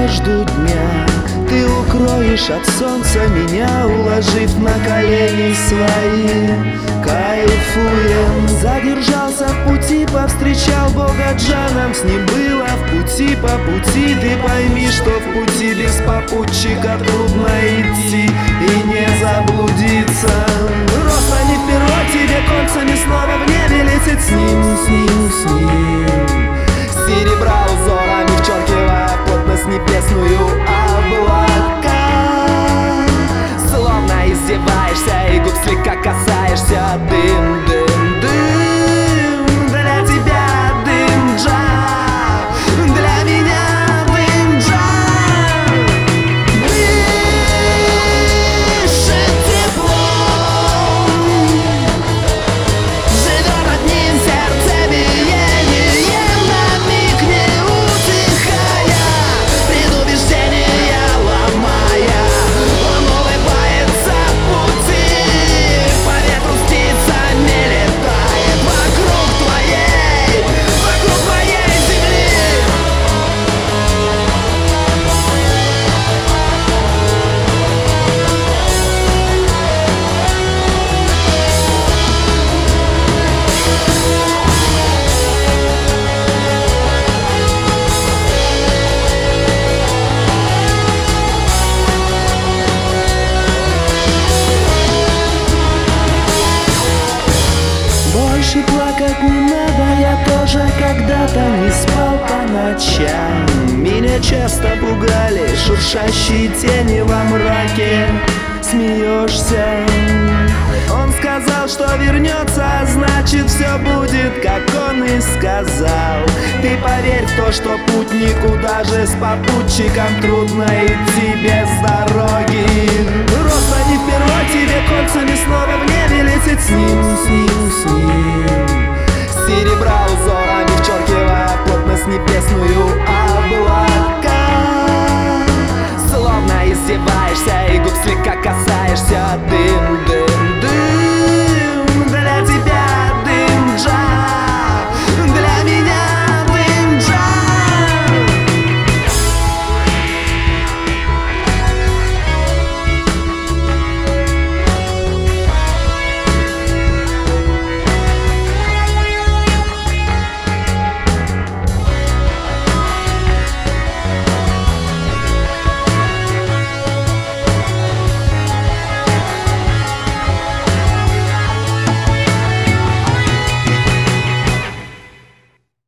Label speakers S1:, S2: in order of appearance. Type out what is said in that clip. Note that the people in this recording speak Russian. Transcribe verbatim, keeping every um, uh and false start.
S1: жду дня. Ты укроешь от солнца меня, уложив на колени свои. Кайфуем. Задержался в пути, повстречал Бога Джаном. С ним было в пути, по пути. Ты пойми, что в пути без попутчика трудно идти и не заблудиться. Росло не вперед, тебе кольцами снова в небе лететь с ним, с ним, с ним. Серебра узорами вчеркивая плотность небесную облака. Словно издеваешься и губ слегка касаешься. Дым, дым, дым, для тебя дым джа, для меня дым джа. Дышит теплом, живет одним сердцебиением, на миг не утихая, предубеждения ломая. Он улыбается в пути, по ветру птицами летает вокруг твоей, вокруг моей земли. Больше плакать не надо, я тоже когда-то не спал по ночам. Меня часто пугали шуршащие тени во мраке. Смеешься. Он сказал, что вернется, а значит все будет, как он и сказал. Ты поверь в то, что путнику даже с попутчиком трудно идти без дороги. Росло не впервой, тебе кольцами снова в небе лететь с ним, с ним, с ним. Серебра узорами вчеркивая плотность небесную облака.